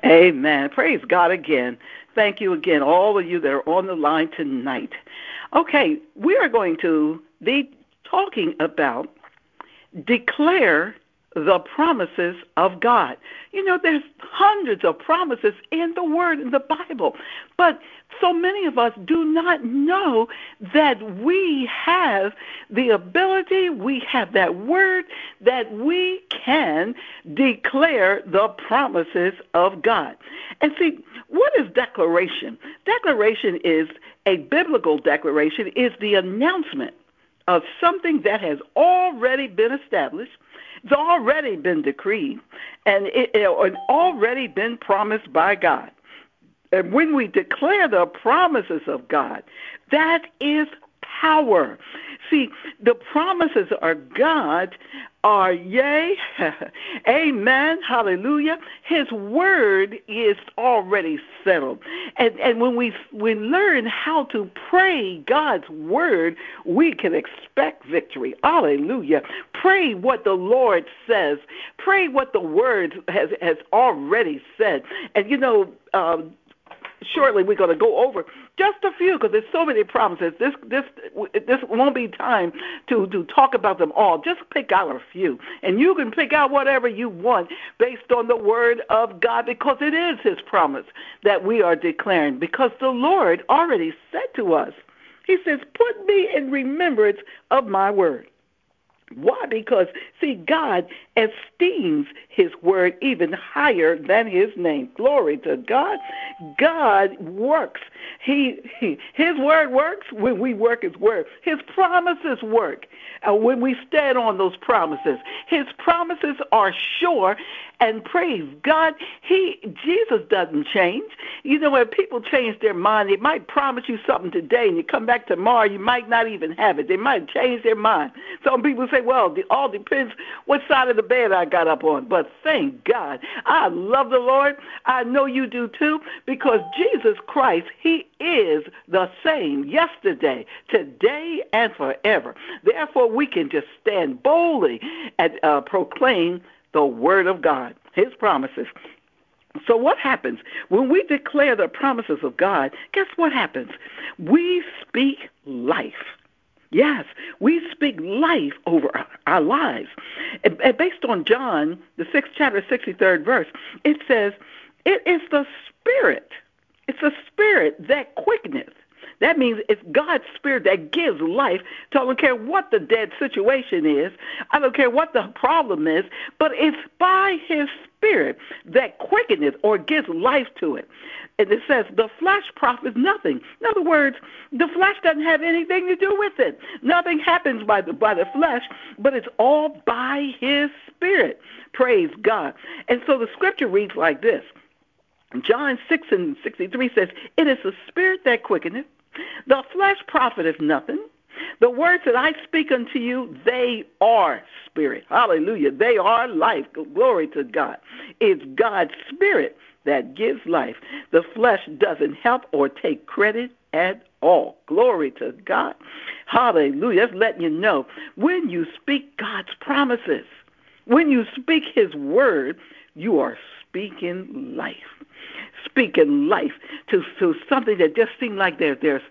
Amen. Praise God again. Thank you again, all of you that are on the line tonight. Okay, we are going to be talking about declare the promises of God. You know, there's hundreds of promises in the Word, in the Bible, but so many of us do not know that we have the ability, we have that word, that we can declare the promises of God. And see, what is declaration? Declaration is a biblical declaration, is the announcement of something that has already been established, it's already been decreed, and it already been promised by God. And when we declare the promises of God, that is power. See, the promises of God are yea, amen, hallelujah. His word is already settled. And when we learn how to pray God's word, we can expect victory. Hallelujah. Pray what the Lord says. Pray what the word has already said. And you know, shortly we're going to go over just a few because there's so many promises. This won't be time to talk about them all. Just pick out a few, and you can pick out whatever you want based on the word of God, because it is his promise that we are declaring, because the Lord already said to us, he says, put me in remembrance of my word. Why? Because, see, God esteems his word even higher than his name. Glory to God. God works. His word works when we work his word. His promises work when we stand on those promises. His promises are sure, and praise God, Jesus doesn't change. You know, when people change their mind, they might promise you something today, and you come back tomorrow, you might not even have it. They might change their mind. Some people say, well, it all depends what side of the bed I got up on. But thank God, I love the Lord. I know you do too, because Jesus Christ, he is the same yesterday, today, and forever. Therefore, we can just stand boldly and proclaim the word of God, his promises. So what happens? When we declare the promises of God, guess what happens? We speak life. Yes, we speak life over our lives. And based on John, the 6th chapter, 63rd verse, it says, it is the Spirit. It's the Spirit that quickeneth. That means it's God's Spirit that gives life. So I don't care what the dead situation is. I don't care what the problem is. But it's by his Spirit that quickeneth or gives life to it. And it says the flesh profits nothing. In other words, the flesh doesn't have anything to do with it. Nothing happens by the flesh, but it's all by his Spirit. Praise God. And so the scripture reads like this. John 6:63 says, it is the Spirit that quickeneth. The flesh profiteth nothing. The words that I speak unto you, they are spirit. Hallelujah. They are life. Glory to God. It's God's Spirit that gives life. The flesh doesn't help or take credit at all. Glory to God. Hallelujah. That's letting you know, when you speak God's promises, when you speak his word, you are speaking life. Speaking life to something that just seems like there's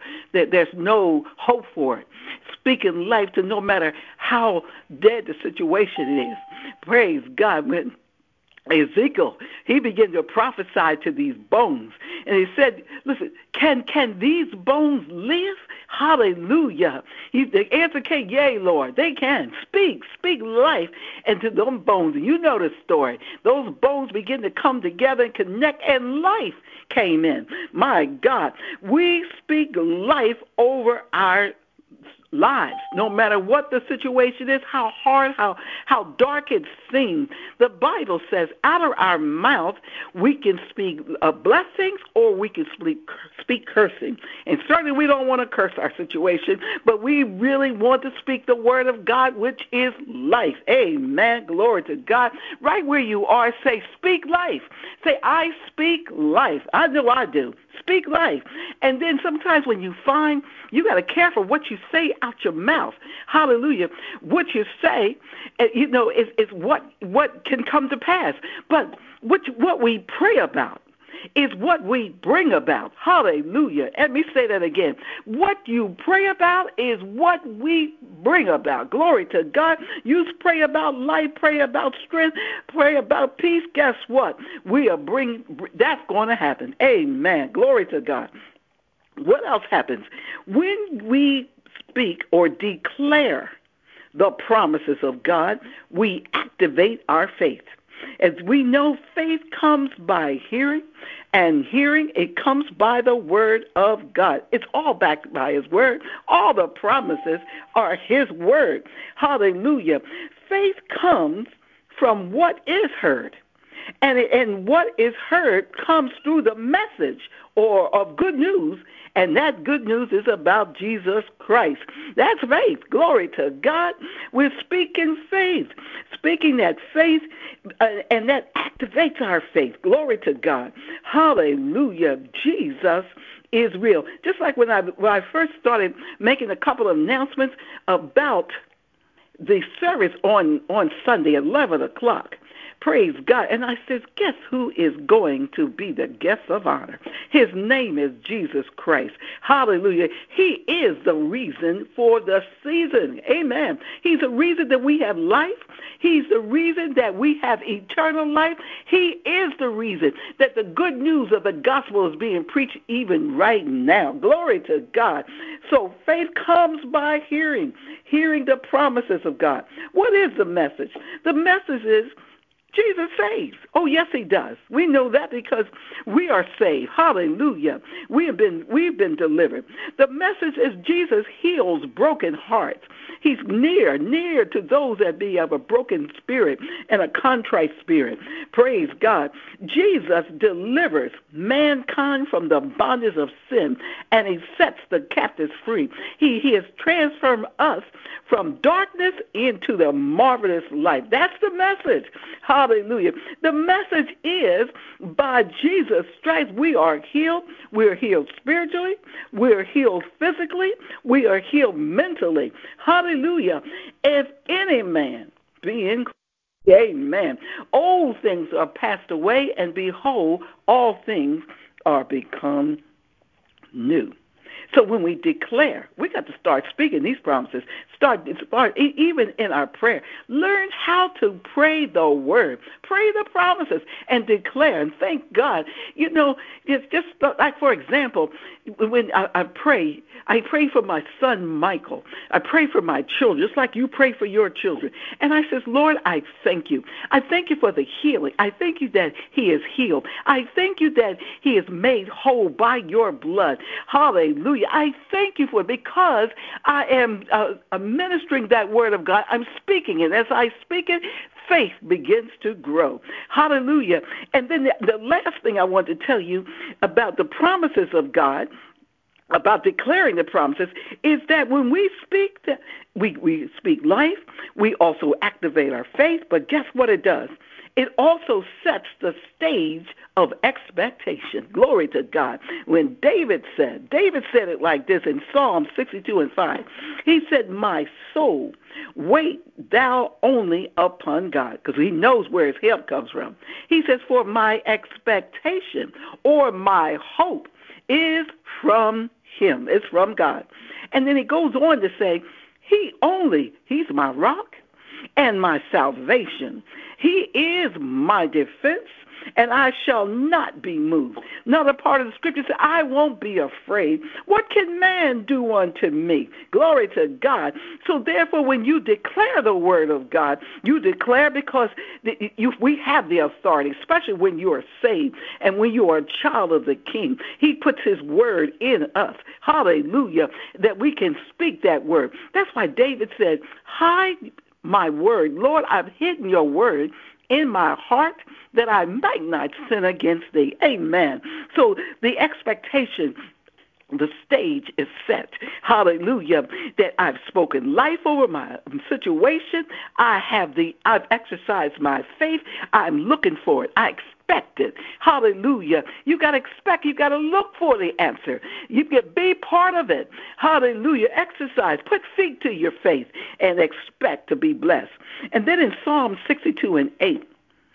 no hope for it. Speaking life to no matter how dead the situation is. Praise God. When Ezekiel, he began to prophesy to these bones. And he said, listen, can these bones live? Hallelujah. The answer came, yea, Lord. They can. Speak life into those bones. And you know the story. Those bones begin to come together and connect, and life came in. My God. We speak life over our lives, no matter what the situation is, how hard, how dark it seems. The Bible says out of our mouth we can speak blessings or we can speak cursing. And certainly we don't want to curse our situation, but we really want to speak the word of God, which is life. Amen. Glory to God. Right where you are, say, speak life. Say, I speak life. I know I do. Speak life. And then sometimes when you find, you got to care for what you say out your mouth. Hallelujah. What you say, is what can come to pass. But what we pray about, is what we bring about. Hallelujah. Let me say that again. What you pray about is what we bring about. Glory to God. You pray about life, pray about strength, pray about peace. Guess what? That's going to happen. Amen. Glory to God. What else happens? When we speak or declare the promises of God, we activate our faith. As we know, faith comes by hearing, and hearing, it comes by the word of God. It's all backed by his word. All the promises are his word. Hallelujah. Faith comes from what is heard. And what is heard comes through the message or of good news, and that good news is about Jesus Christ. That's faith. Glory to God. We're speaking faith, speaking that faith, and that activates our faith. Glory to God. Hallelujah. Jesus is real. Just like when I first started making a couple of announcements about the service on Sunday at 11 o'clock. Praise God. And I said, guess who is going to be the guest of honor? His name is Jesus Christ. Hallelujah. He is the reason for the season. Amen. He's the reason that we have life. He's the reason that we have eternal life. He is the reason that the good news of the gospel is being preached even right now. Glory to God. So faith comes by hearing the promises of God. What is the message? The message is Jesus saves. Oh, yes, he does. We know that because we are saved. Hallelujah. We've been delivered. The message is Jesus heals broken hearts. He's near to those that be of a broken spirit and a contrite spirit. Praise God. Jesus delivers mankind from the bondage of sin, and he sets the captives free. He has transformed us from darkness into the marvelous light. That's the message. Hallelujah. The message is, by Jesus' stripes, we are healed. We're healed spiritually. We're healed physically. We are healed mentally. Hallelujah. If any man be in Christ, amen, old things are passed away, and behold, all things are become new. So when we declare, we got to start speaking these promises. Start even in our prayer. Learn how to pray the word. Pray the promises and declare. And thank God. You know, it's just like, for example, when I pray for my son Michael. I pray for my children, just like you pray for your children. And I says, Lord, I thank you. I thank you for the healing. I thank you that he is healed. I thank you that he is made whole by your blood. Hallelujah. I thank you for it because I am ministering that word of God. I'm speaking it. As I speak it, faith begins to grow. Hallelujah. And then the last thing I want to tell you about the promises of God, about declaring the promises, is that when we speak, we speak life, we also activate our faith, but guess what it does? It also sets the stage of expectation. Glory to God. When David said it like this in Psalm 62:5. He said, my soul, wait thou only upon God, because he knows where his help comes from. He says, for my expectation or my hope is from him. It's from God. And then he goes on to say, he's my rock and my salvation. He is my defense, and I shall not be moved. Another part of the scripture says, I won't be afraid. What can man do unto me? Glory to God. So therefore, when you declare the word of God, you declare because we have the authority, especially when you are saved and when you are a child of the King. He puts his word in us. Hallelujah. That we can speak that word. That's why David said, hide my word. Lord, I've hidden your word in my heart that I might not sin against thee. Amen. So the expectation, the stage is set. Hallelujah. That I've spoken life over my situation. I've exercised my faith. I'm looking for it. I expect it. Hallelujah. You got to expect. You got to look for the answer. You can be part of it. Hallelujah. Exercise. Put feet to your faith and expect to be blessed. And then in Psalm 62:8,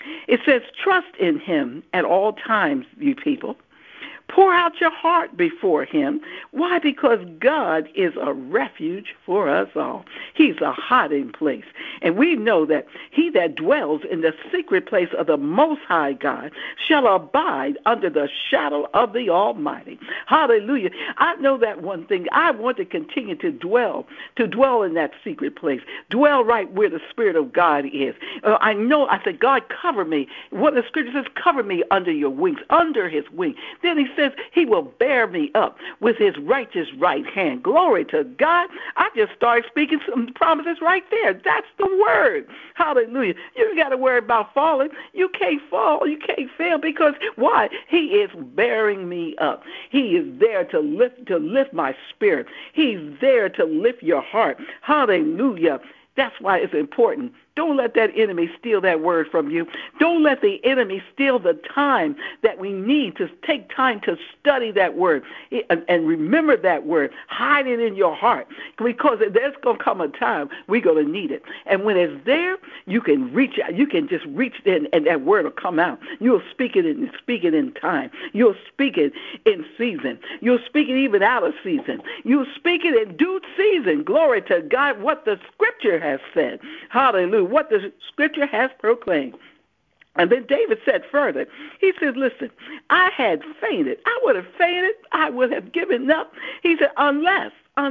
It says, trust in him at all times, you people. Pour out your heart before him. Why? Because God is a refuge for us all. He's a hiding place. And we know that he that dwells in the secret place of the Most High God shall abide under the shadow of the Almighty. Hallelujah. I know that one thing. I want to continue to dwell in that secret place. Dwell right where the Spirit of God is. I said, God, cover me. What the Scripture says, cover me under your wings, under his wing. Then he says he will bear me up with his righteous right hand. Glory to God. I just started speaking some promises right there. That's the word. Hallelujah. You got to worry about falling. You can't fall. You can't fail because why? He is bearing me up. He is there to lift my spirit. He's there to lift your heart. Hallelujah. That's why it's important. Don't let that enemy steal that word from you. Don't let the enemy steal the time that we need to take time to study that word and remember that word. Hide it in your heart because there's going to come a time we're going to need it. And when it's there, you can reach out. You can just reach in and that word will come out. You'll speak it in time. You'll speak it in season. You'll speak it even out of season. You'll speak it in due season. Glory to God, what the Scripture has said. Hallelujah. What the Scripture has proclaimed. And then David said further, he said, listen, I had fainted. I would have fainted. I would have given up. He said, unless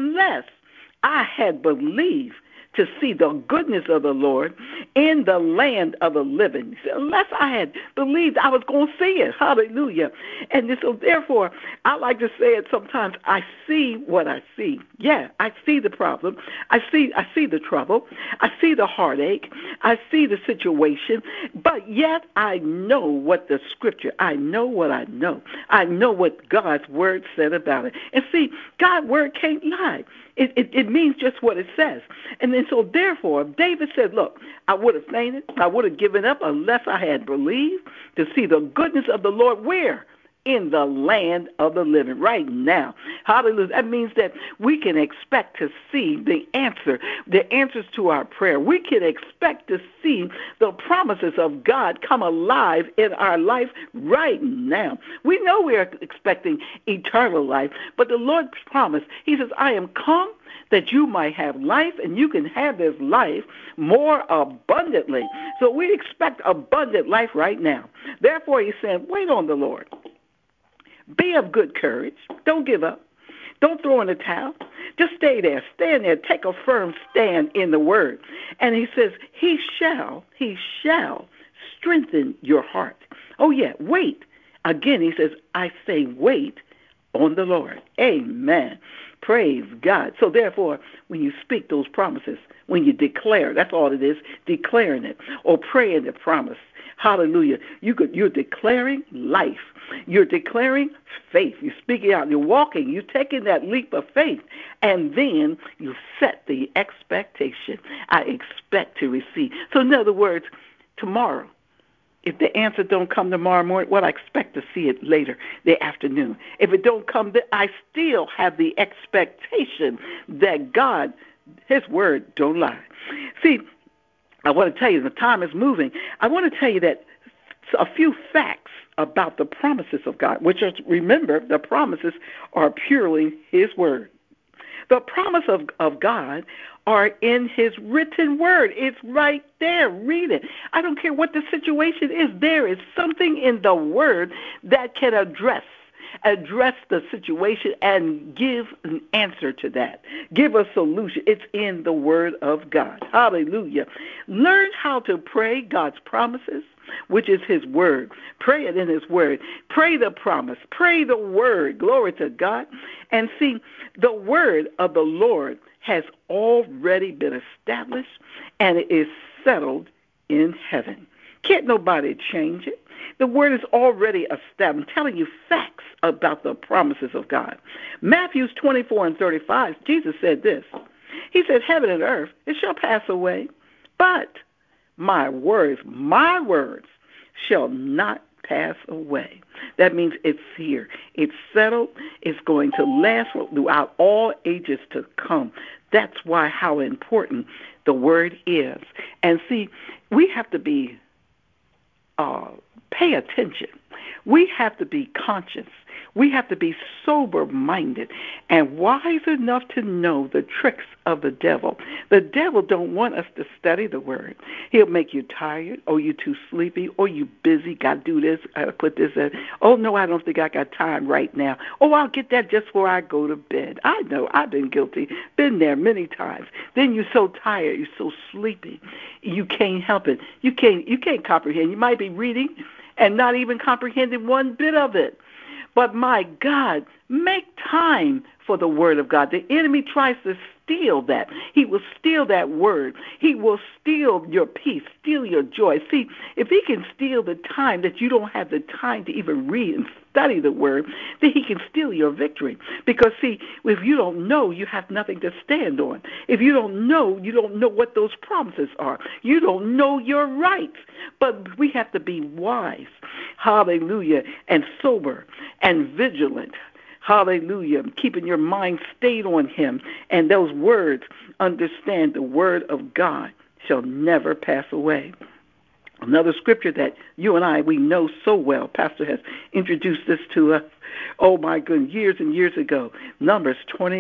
I had believed to see the goodness of the Lord in the land of the living. He said, unless I had believed I was going to see it. Hallelujah. And so therefore, I like to say it sometimes, I see what I see. Yeah, I see the problem. I see the trouble. I see the heartache. I see the situation. But yet I know what the Scripture, I know what I know. I know what God's word said about it. And see, God's word can't lie. It means just what it says. And then so therefore, David said, look, I would have fainted, I would have given up unless I had believed to see the goodness of the Lord. Where? In the land of the living right now. Hallelujah. That means that we can expect to see the answers to our prayer. We can expect to see the promises of God come alive in our life right now. We know we are expecting eternal life, but the Lord promised, he says, I am come that you might have life, and you can have this life more abundantly. So we expect abundant life right now. Therefore, he said, wait on the Lord. Be of good courage. Don't give up. Don't throw in the towel. Just stay there. Stand there. Take a firm stand in the word. And he says, he shall strengthen your heart. Oh, yeah, wait. Again, he says, I say wait on the Lord. Amen. Praise God. So therefore, when you speak those promises, when you declare, that's all it is, declaring it or praying the promise. Hallelujah. You're declaring life. You're declaring faith. You're speaking out. You're walking. You're taking that leap of faith. And then you set the expectation. I expect to receive. So in other words, tomorrow, if the answer don't come tomorrow morning, well, I expect to see it later, the afternoon. If it don't come, I still have the expectation that God, his word don't lie. See, I want to tell you, the time is moving. I want to tell you that a few facts about the promises of God, which is, remember, the promises are purely his word. The promise of God are in his written word. It's right there. Read it. I don't care what the situation is. There is something in the word that can address the situation and give an answer to that. Give a solution. It's in the word of God. Hallelujah. Learn how to pray God's promises, which is his word. Pray it in his word. Pray the promise. Pray the word. Glory to God. And see, the word of the Lord has already been established, and it is settled in heaven. Can't nobody change it. The word is already established. I'm telling you facts about the promises of God. Matthew 24:35, Jesus said this. He said, heaven and earth, it shall pass away, but my words shall not pass away. That means it's here. It's settled. It's going to last throughout all ages to come. That's why how important the word is. And see, we have to be pay attention. We have to be conscious. We have to be sober-minded and wise enough to know the tricks of the devil. The devil don't want us to study the word. He'll make you tired, or you too sleepy, or you busy, got to do this, put this in. Oh, no, I don't think I got time right now. Oh, I'll get that just before I go to bed. I know, I've been guilty, been there many times. Then you're so tired, you're so sleepy, you can't help it. You can't comprehend. You might be reading and not even comprehending one bit of it. But my God, make time for the word of God. The enemy tries to steal that. He will steal that word. He will steal your peace, steal your joy. See, if he can steal the time that you don't have the time to even read and study the word, then he can steal your victory. Because, see, if you don't know, you have nothing to stand on. If you don't know what those promises are. You don't know your rights. But we have to be wise, hallelujah, and sober and vigilant. Hallelujah. Keeping your mind stayed on him. And those words, understand the word of God shall never pass away. Another scripture that you and I, we know so well. Pastor has introduced this to us, oh my goodness, years and years ago. Numbers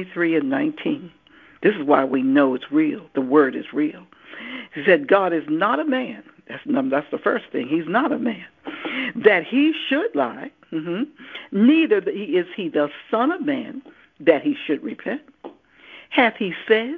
23:19. This is why we know it's real. The word is real. He said, God is not a man. That's the first thing. He's not a man, that he should lie. Neither is he the son of man, that he should repent. Hath he said,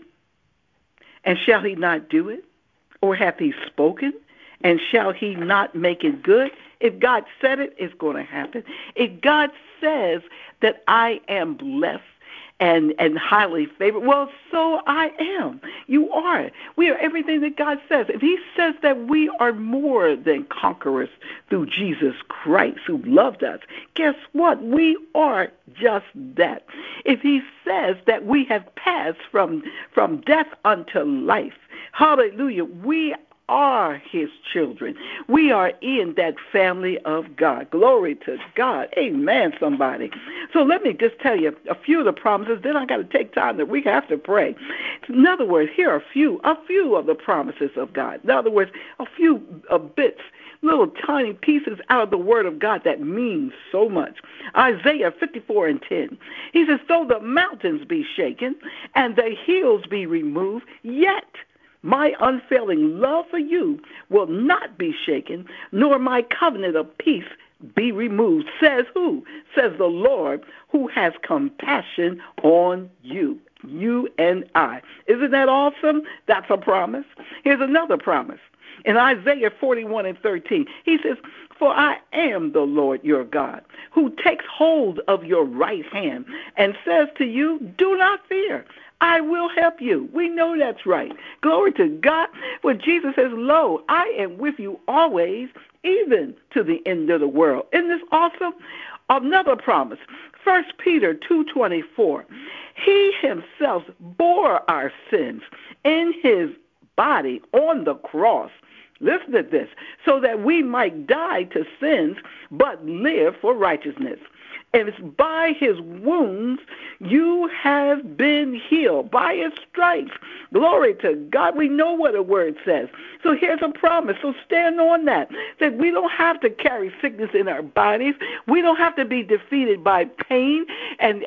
and shall he not do it? Or hath he spoken, and shall he not make it good? If God said it, it's going to happen. If God says that I am blessed and highly favored, well, so I am. You are. We are everything that God says. If he says that we are more than conquerors through Jesus Christ who loved us, guess what? We are just that. If he says that we have passed from death unto life, hallelujah, we are his children. We are in that family of God. Glory to God. Amen, somebody. So let me just tell you a few of the promises. Then I got to take time that we have to pray. In other words, here are a few of the promises of God. In other words, a few bits, little tiny pieces out of the word of God that means so much. Isaiah 54:10. He says, though the mountains be shaken and the hills be removed, yet my unfailing love for you will not be shaken, nor my covenant of peace be removed. Says who? Says the Lord, who has compassion on you. You and I. Isn't that awesome? That's a promise. Here's another promise. In Isaiah 41:13, he says, for I am the Lord your God, who takes hold of your right hand and says to you, do not fear. I will help you. We know that's right. Glory to God. When Jesus says, lo, I am with you always, even to the end of the world. Isn't this awesome? Another promise, 1 Peter 2:24. He himself bore our sins in his body on the cross. Listen to this. So that we might die to sins, but live for righteousness. And it's by his wounds you have been healed. By his stripes. Glory to God. We know what the word says. So here's a promise. So stand on that. That we don't have to carry sickness in our bodies. We don't have to be defeated by pain and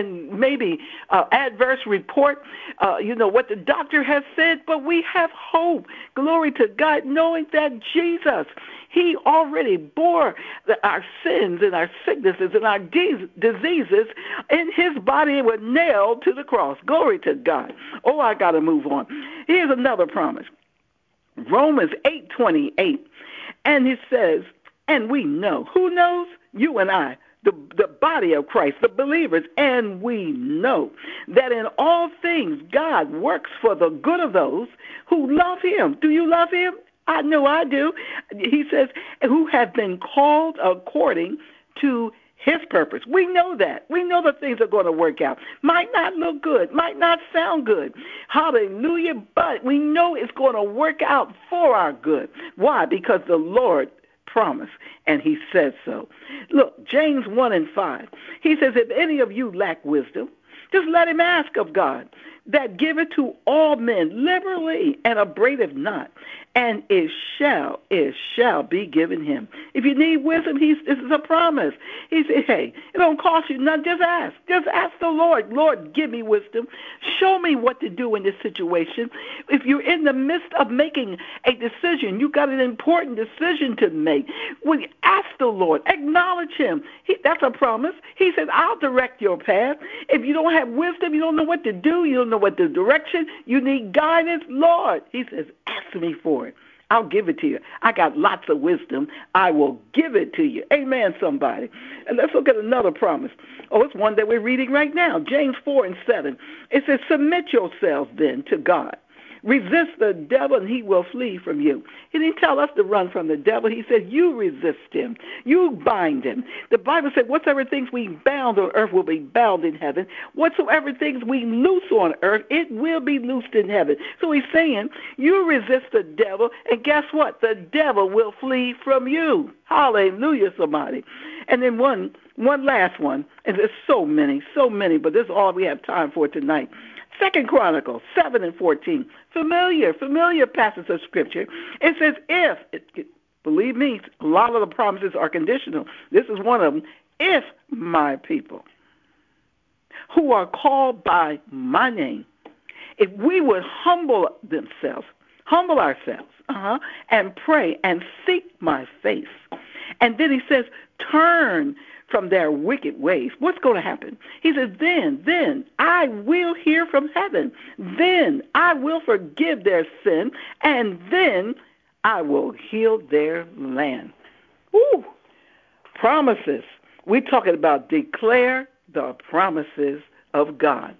maybe adverse report, what the doctor has said. But we have hope. Glory to God, knowing that Jesus, he already bore our sins and our sicknesses and our diseases in his body and were nailed to the cross. Glory to God. Oh, I got to move on. Here's another promise. Romans 8:28. And it says, and we know. Who knows? You and I. The body of Christ, the believers, and we know that in all things God works for the good of those who love him. Do you love him? I know I do. He says, who have been called according to his purpose. We know that. We know that things are going to work out. Might not look good. Might not sound good. Hallelujah. But we know it's going to work out for our good. Why? Because the Lord promised, and he says so. Look, James 1:5. He says, if any of you lack wisdom, just let him ask of God, that giveth to all men liberally and upbraideth not, and it shall be given him. If you need wisdom, this is a promise. He said, hey, it don't cost you nothing. Just ask. Just ask the Lord. Lord, give me wisdom. Show me what to do in this situation. If you're in the midst of making a decision, you got an important decision to make. When you ask the Lord, acknowledge him. That's a promise. He said, I'll direct your path. If you don't have wisdom, you don't know what to do, you don't know what the direction, you need guidance, Lord, he says, ask me for it. I'll give it to you. I got lots of wisdom. I will give it to you. Amen, somebody. And let's look at another promise. Oh, it's one that we're reading right now. James 4:7. It says, submit yourselves then to God. Resist the devil and he will flee from you. He didn't tell us to run from the devil. He said, you resist him. You bind him. The Bible said, whatsoever things we bound on earth will be bound in heaven. Whatsoever things we loose on earth, it will be loosed in heaven. So he's saying, you resist the devil, and guess what? The devil will flee from you. Hallelujah, somebody. And then one last one, and there's so many, but this is all we have time for tonight. 2 Chronicles 7:14, familiar passage of Scripture. It says, believe me, a lot of the promises are conditional. This is one of them. If my people who are called by my name, if we would humble ourselves, and pray and seek my face. And then he says, turn from their wicked ways. What's going to happen? He says, then I will hear from heaven. Then I will forgive their sin, and then I will heal their land. Ooh, promises. We're talking about declare the promises of God.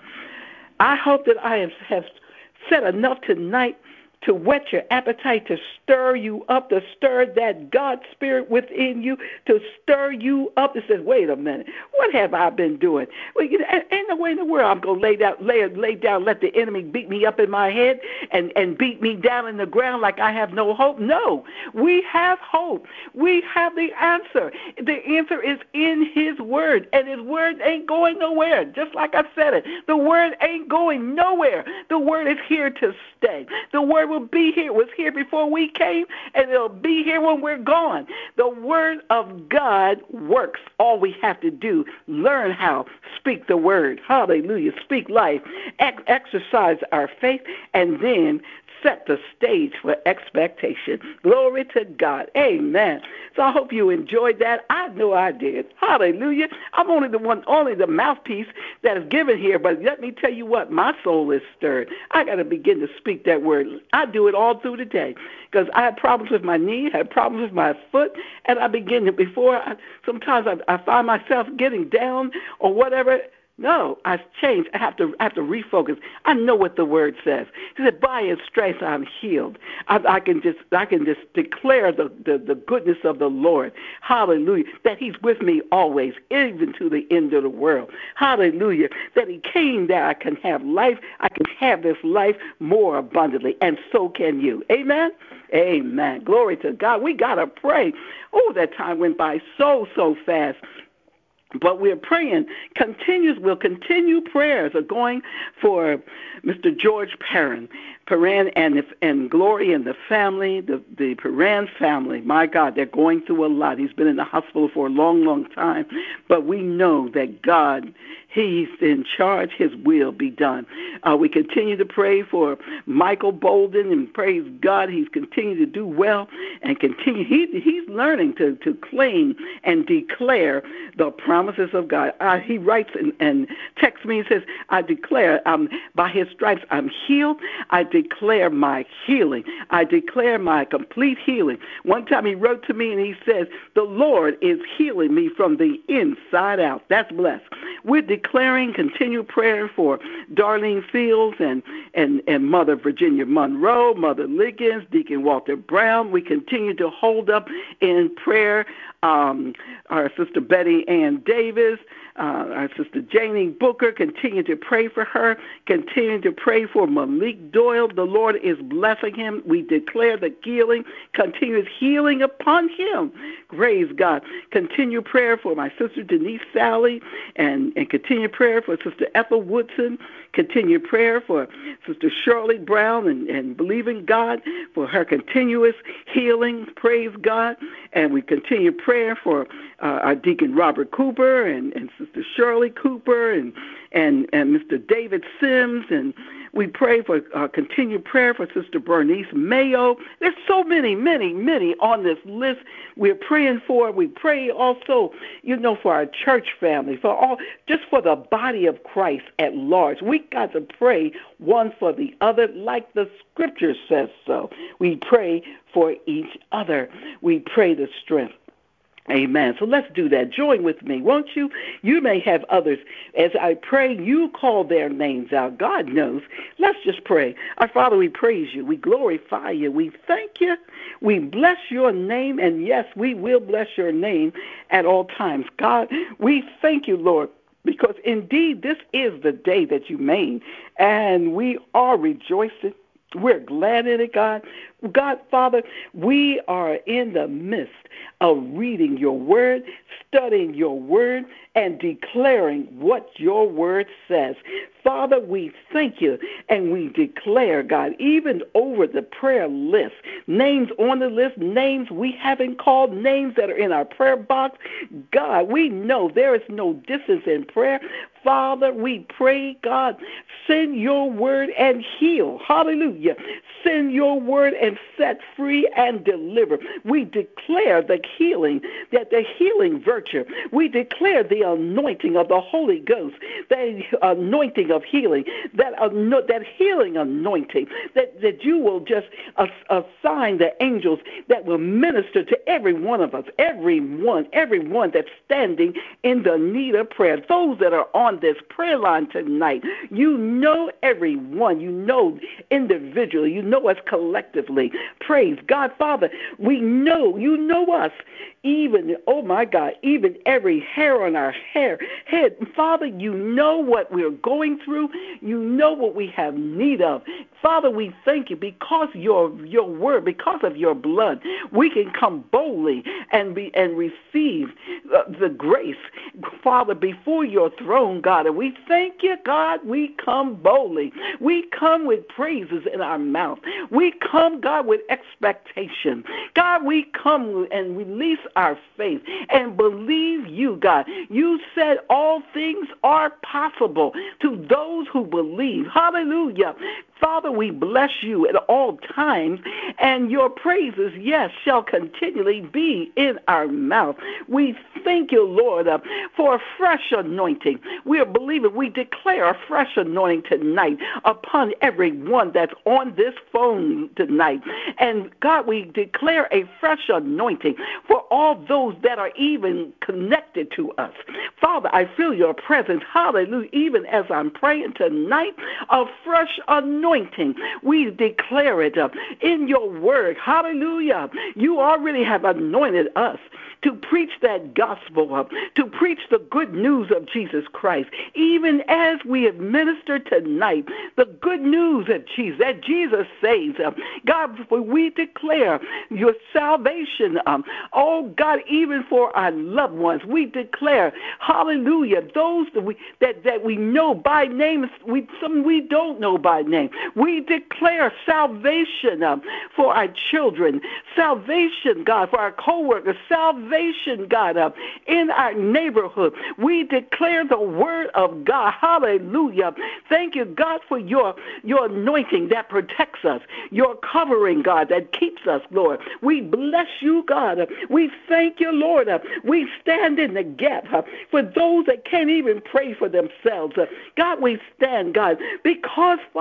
I hope that I have said enough tonight to whet your appetite, to stir you up, to stir that God spirit within you, to stir you up. It says, wait a minute, what have I been doing? Well, ain't no way in the world I'm going to lay down, let the enemy beat me up in my head and beat me down in the ground like I have no hope. No, we have hope. We have the answer. The answer is in his word, and his word ain't going nowhere. Just like I said it, the word ain't going nowhere. The word is here to stay. The word will be here. It was here before we came, and it'll be here when we're gone. The word of God works. All we have to do, learn how, speak the word. Hallelujah. Speak life. Exercise our faith, and then set the stage for expectation. Glory to God. Amen. So I hope you enjoyed that. I know I did. Hallelujah. I'm only the mouthpiece that is given here, but let me tell you what, my soul is stirred. I got to begin to speak that word. I do it all through the day because I had problems with my knee, had problems with my foot, and I begin to, sometimes I find myself getting down or whatever. No, I've changed. I have to refocus. I know what the word says. He said, by his stripes I'm healed. I can just declare the goodness of the Lord. Hallelujah. That he's with me always, even to the end of the world. Hallelujah. That he came that I can have life. I can have this life more abundantly, and so can you. Amen? Amen. Glory to God. We got to pray. Oh, that time went by so fast. But we're praying, we'll continue prayers are going for Mr. George Perrin and Glory and the family, the Perrin family. My God, they're going through a lot. He's been in the hospital for a long time. But we know that God, he's in charge. His will be done. We continue to pray for Michael Bolden, and praise God, he's continued to do well and continue. He's learning to claim and declare the promises of God. He writes and texts me and says, I declare by his stripes I'm healed. I declare my healing. I declare my complete healing. One time he wrote to me and he says, the Lord is healing me from the inside out. That's blessed. We're declaring, continue prayer for Darlene Fields and Mother Virginia Monroe, Mother Liggins, Deacon Walter Brown. We continue to hold up in prayer our Sister Betty Ann Davis, our Sister Janie Booker. Continue to pray for her. Continue to pray for Malik Doyle. The Lord is blessing him. We declare the healing, continuous healing upon him. Praise God. Continue prayer for my sister Denise Sally, and continue prayer for Sister Ethel Woodson. Continue prayer for Sister Shirley Brown, and believing God for her continuous healing. Praise God. And we continue prayer for our Deacon Robert Cooper and Sister Shirley Cooper and Mr. David Sims, and we pray for continued prayer for Sister Bernice Mayo. There's so many on this list we're praying for. We pray also, for our church family, just for the body of Christ at large. We got to pray one for the other like the Scripture says so. We pray for each other. We pray the strength. Amen. So let's do that. Join with me, won't you? You may have others. As I pray, you call their names out. God knows. Let's just pray. Our Father, we praise you. We glorify you. We thank you. We bless your name. And yes, we will bless your name at all times. God, we thank you, Lord, because indeed this is the day that you made, and we are rejoicing. We're glad in it, God. God, Father, we are in the midst of reading your word, studying your word, and declaring what your word says. Father, we thank you, and we declare, God, even over the prayer list, names on the list, names we haven't called, names that are in our prayer box. God, we know there is no distance in prayer. Father, we pray, God, send your word and heal. Hallelujah. Send your word and set free and deliver. We declare the healing, that the healing virtue. We declare the anointing of the Holy Ghost, the anointing of healing, that healing anointing, that you will just assign the angels that will minister to every one of us, everyone that's standing in the need of prayer, those that are on this prayer line tonight. You know everyone. You know individually. You know us collectively. Praise God. Father, we know, you know us, even, oh my God, even every hair on our head. Father, you know what we're going through. You know what we have need of. Father, we thank you because your word, because of your blood, we can come boldly and receive the grace, Father, before your throne, God. And we thank you, God. We come boldly. We come with praises in our mouth. We come, God, with expectation. God, we come and release our faith and believe you, God. You said all things are possible to those who believe. Hallelujah. Father, we bless you at all times, and your praises, yes, shall continually be in our mouth. We thank you, Lord, for a fresh anointing. We are believing, we declare a fresh anointing tonight upon everyone that's on this phone tonight. And God, we declare a fresh anointing for all those that are even connected to us. Father, I feel your presence, hallelujah, even as I'm praying tonight, a fresh anointing. We declare it in your word. Hallelujah. You already have anointed us to preach that gospel, to preach the good news of Jesus Christ. Even as we have ministered tonight, the good news of Jesus, that Jesus saves. God, we declare your salvation. Oh, God, even for our loved ones, we declare, hallelujah, those that we know by name, some we don't know by name. We declare salvation for our children, salvation, God, for our co-workers, salvation, God, in our neighborhood. We declare the word of God. Hallelujah. Thank you, God, for your anointing that protects us, your covering, God, that keeps us, Lord. We bless you, God. We thank you, Lord. We stand in the gap for those that can't even pray for themselves. God, we stand, God, because, Father,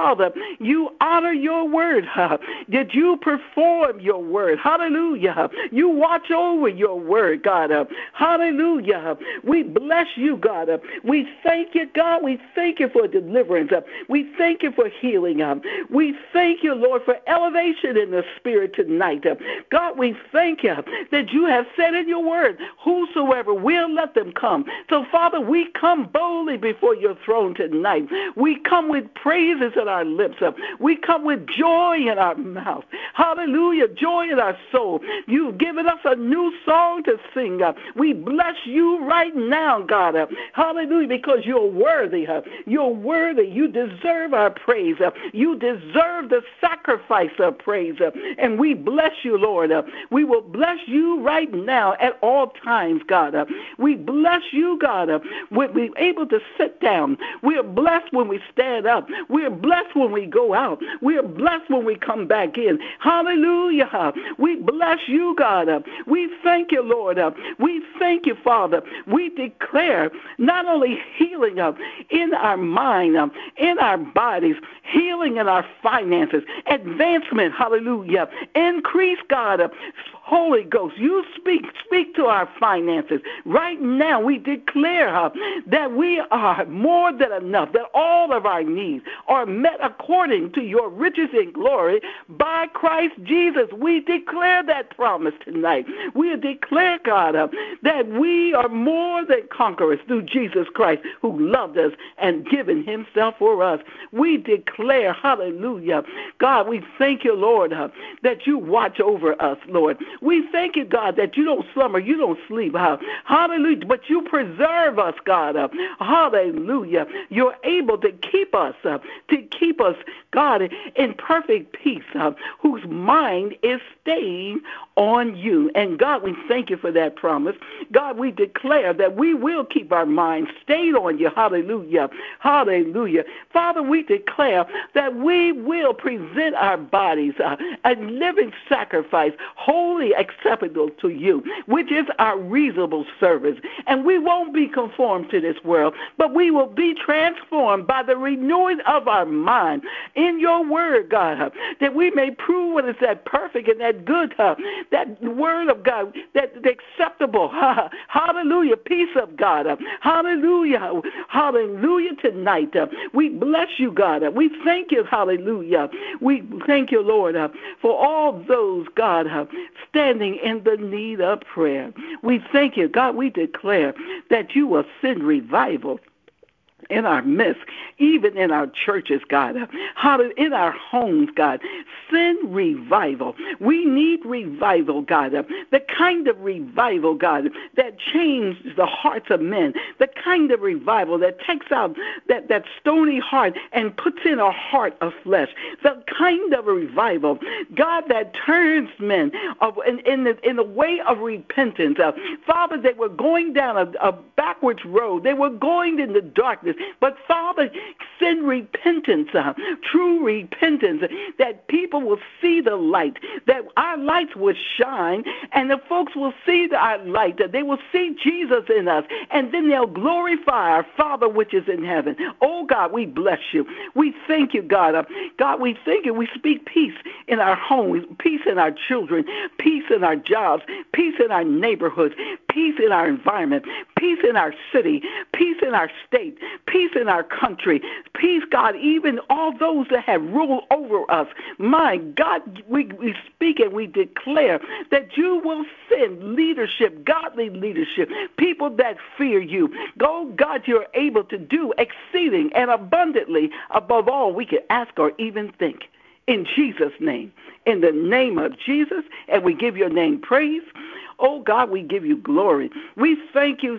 You honor your word. That you perform your word. Hallelujah. You watch over your word, God. Hallelujah. We bless you, God. We thank you, God. We thank you for deliverance. We thank you for healing. We thank you, Lord, for elevation in the spirit tonight. God, we thank you that you have said in your word, whosoever will, let them come. So, Father, we come boldly before your throne tonight. We come with praises in our lips. We come with joy in our mouth. Hallelujah. Joy in our soul. You've given us a new song to sing. We bless you right now, God. Hallelujah, because you're worthy. You're worthy. You deserve our praise. You deserve the sacrifice of praise. And we bless you, Lord. We will bless you right now at all times, God. We bless you, God. We're able to sit down. We are blessed when we stand up. We are blessed when we go out. We are blessed when we come back in. Hallelujah. We bless you, God. We thank you, Lord. We thank you, Father. We declare not only healing in our mind, in our bodies, healing in our finances, advancement, hallelujah, increase, God. Holy Ghost, you speak to our finances. Right now, we declare that we are more than enough, that all of our needs are met according to your riches and glory by Christ Jesus. We declare that promise tonight. We declare, God, that we are more than conquerors through Jesus Christ, who loved us and given himself for us. We declare, hallelujah, God, we thank you, Lord, that you watch over us, Lord. We thank you, God, that you don't slumber, you don't sleep. Hallelujah. But you preserve us, God. Hallelujah. You're able to keep us, God, in perfect peace, whose mind is staying on you. And God, we thank you for that promise. God, we declare that we will keep our minds stayed on you. Hallelujah. Hallelujah. Father, we declare that we will present our bodies a living sacrifice, wholly acceptable to you, which is our reasonable service. And we won't be conformed to this world, but we will be transformed by the renewing of our mind in your word, God, that we may prove what is that perfect and that good, that word of God, that acceptable, hallelujah, peace of God, hallelujah, hallelujah tonight. We bless you, God. We thank you, hallelujah. We thank you, Lord, for all those, God, standing in the need of prayer. We thank you, God. We declare that you will send revival in our midst, even in our churches, God, in our homes, God. Send revival. We need revival, God, the kind of revival, God, that changes the hearts of men, the kind of revival that takes out that stony heart and puts in a heart of flesh, the kind of revival, God, that turns men in the way of repentance. Father, they were going down a backwards road. They were going in the darkness. But Father, send repentance, true repentance, that people will see the light, that our lights will shine, and the folks will see our light, that they will see Jesus in us, and then they'll glorify our Father which is in heaven. Oh, God, we bless you. We thank you, God. God, we thank you. We speak peace in our homes, peace in our children, peace in our jobs, peace in our neighborhoods, peace in our environment, peace in our city, peace in our state, peace in our country, peace, God, even all those that have ruled over us. My God, we speak and we declare that you will send leadership, godly leadership, people that fear you. Go, God, you're able to do exceeding and abundantly above all we can ask or even think. In Jesus' name, in the name of Jesus, and we give your name praise. Oh, God, we give you glory. We thank you,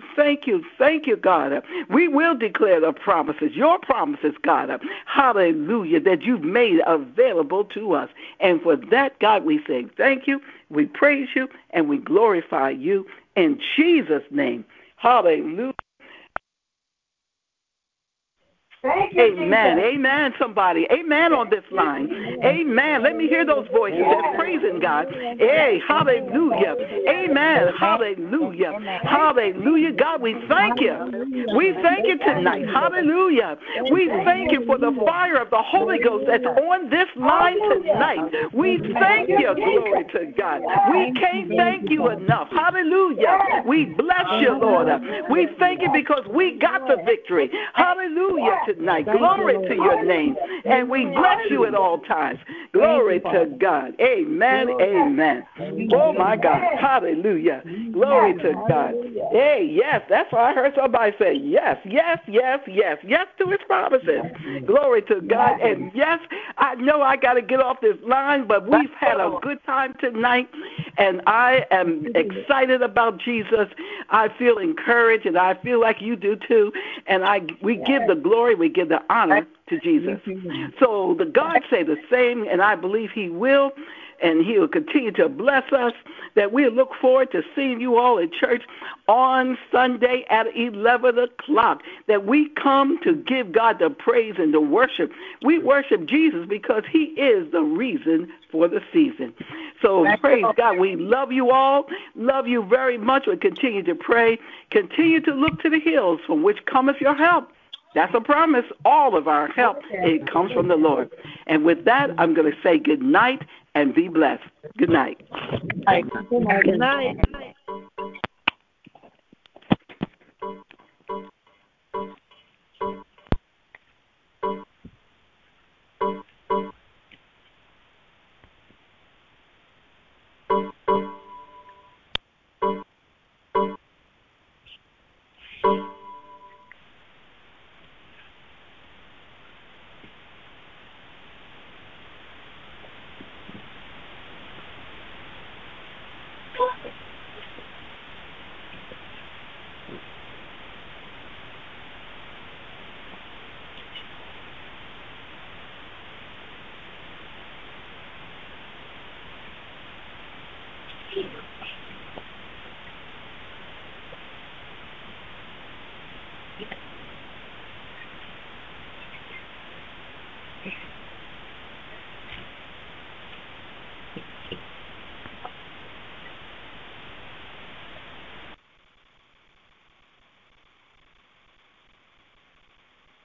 God. We will declare the promises, your promises, God. Hallelujah, that you've made available to us. And for that, God, we say thank you, we praise you, and we glorify you in Jesus' name. Hallelujah. Thank you, Amen. Jesus. Amen, somebody. Amen on this line. Amen. Let me hear those voices that's praising God. Hey, hallelujah. Amen. Hallelujah. Hallelujah. God, we thank you. We thank you tonight. Hallelujah. We thank you for the fire of the Holy Ghost that's on this line tonight. We thank you. Glory to God. We can't thank you enough. Hallelujah. We bless you, Lord. We thank you because we got the victory. Hallelujah tonight. Glory to your name. And we bless you at all times. Glory to God. Amen. Amen. Oh, my God. Hallelujah. Glory to God. Hey, yes. That's why I heard somebody say yes, yes, yes, yes, yes to his promises. Glory to God. And yes, I know I got to get off this line, but we've had a good time tonight, and I am excited about Jesus. I feel encouraged, and I feel like you do too. And we give the glory, we give the honor to Jesus. So the God say the same, and I believe he will, and he will continue to bless us, that we look forward to seeing you all in church on Sunday at 11 o'clock, that we come to give God the praise and the worship. We worship Jesus because he is the reason for the season. So praise God. We love you all. Love you very much. We continue to pray. Continue to look to the hills from which cometh your help. That's a promise. All of our help, it comes from the Lord. And with that, I'm going to say good night and be blessed. Good night. Good night. Jesus.